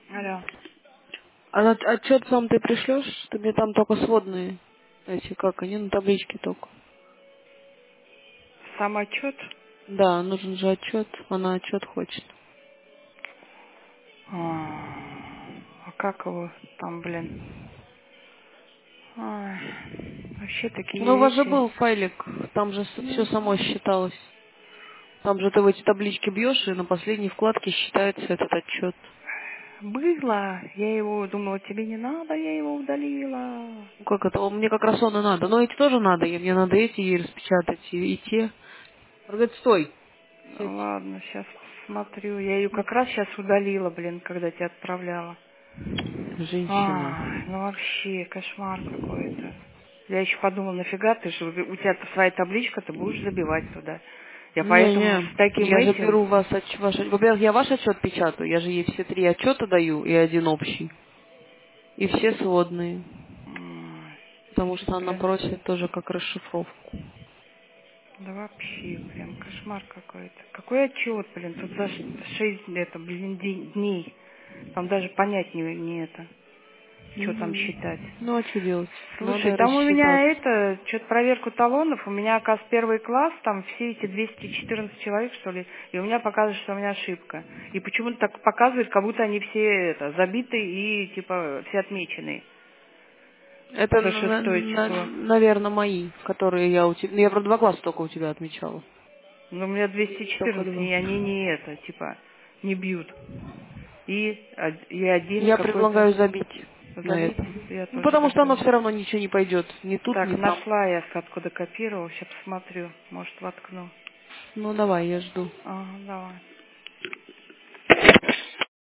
Алло. А отчет сам ты пришлешь? Ты мне там только сводные. Эти, как они, на табличке только. Сам отчет? Да, нужен же отчет. Она отчет хочет. А как его там, блин? Ай, вообще Ну, у такие вас же эти... был файлик, там же все Ну, само считалось. Там же ты в эти таблички бьешь, и на последней вкладке считается этот отчет. было. Я его думала, тебе не надо, я его удалила. Ну как это? Мне как раз он и надо. Но эти тоже надо, и мне надо эти и распечатать, и те. Он говорит, стой. Сядь. Ну, ладно, сейчас посмотрю. Я ее как раз сейчас удалила, блин, когда тебя отправляла. Женщина. Ай, ну вообще, кошмар какой-то. Я еще подумала, нафига ты же, у тебя своя табличка, ты будешь забивать туда. Я поэтому Не-не, с таким я же этим, беру вас, во-первых, я ваш отчет печатаю, я же ей все 3 отчета даю и один общий. И все сводные. Потому даже, что она блин, просит тоже как расшифровку. да вообще, блин, кошмар какой-то. Какой отчет, блин, тут за 6 это, блин, дней. Там даже понять не это, что там Угу. считать. Ну а что делать? Слушай, Надо там у меня рассчитаться. это, что-то проверку талонов, у меня, оказывается, первый класс, там все эти 214 человек, что ли, и у меня показывает, что у меня ошибка. И почему-то так показывает, как будто они все это, забиты и, типа, все отмечены Это, за шестое число. наверное, мои, которые я у тебя... Я, правда, 2 класса только у тебя отмечала. Но у меня Только 214, 2. и они не это, типа, не бьют. И один Я какой-то предлагаю забить на забить, это. я Ну, тоже потому так что оно думаю. все равно ничего не пойдет. Ни тут, Так, ни там. нашла я, откуда копировала, сейчас посмотрю, может, воткну. Ну, давай, я жду. Ага, давай.